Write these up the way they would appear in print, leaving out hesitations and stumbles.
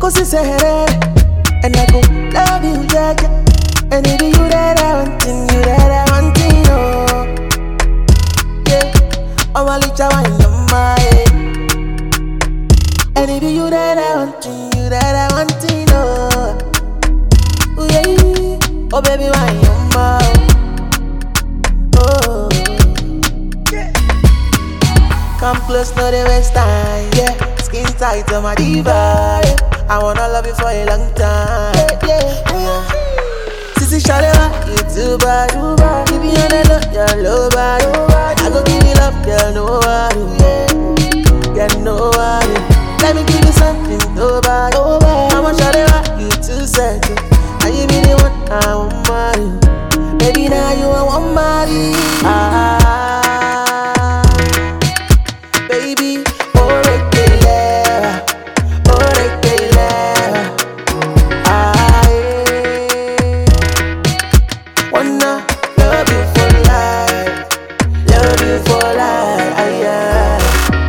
Cause it's a headache, and I go love you, yeah, yeah. And it be you that I wantin', you that I wantin', oh. Yeah, I'm a little wine on my head. And it be you that I wantin', you that I wantin', oh. Oh yeah, oh baby, wine on my oh. Yeah. Come close, no they waste time, yeah. Skin tight on my diva, yeah. I wanna love you for a long time, yeah, yeah. Sissy Shalewa, you too bad. Give me on the look, you're low bad. I go give you love, girl, nobody. Girl, nobody. Let me give you something, so bad. I'm a Shalewa, you too sad. And you be the one I want marry. Baby, now you I want marry. Baby, oh, wanna love you for life, love you for life, yeah.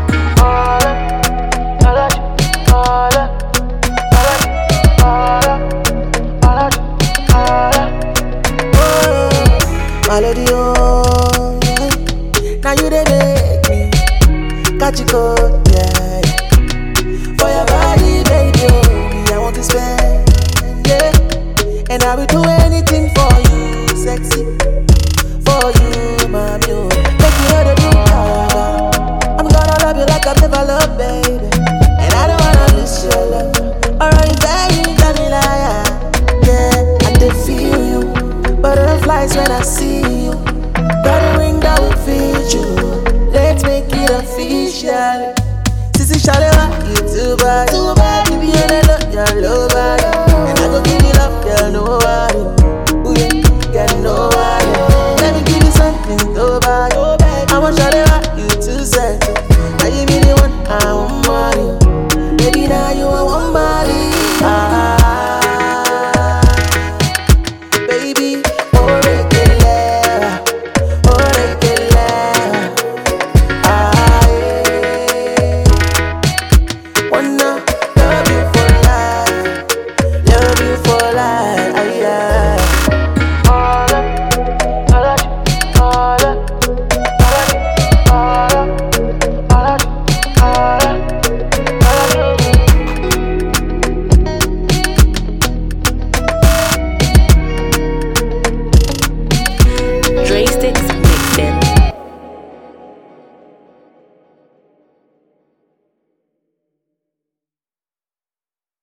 Melody, oh, yeah. Now you they make me catch you cold, yeah. For your body, baby, oh, I want to spend, yeah. And I will do anything for you, sexy, for you, mommy, oh. Make you know the do, I'm gonna love you like I've never loved, baby. And I don't wanna miss your love. Alright, baby, tell me lie, yeah. I did feel you, butterflies when I see you. Got a ring that will fit you. Let's make it official. Sissy Shalewa, you too bad. Give me a look, you're low bad. And I go give you love, girl, nobody. Ooh yeah, girl, nobody. Let me give you something so bad. I want Shalewa.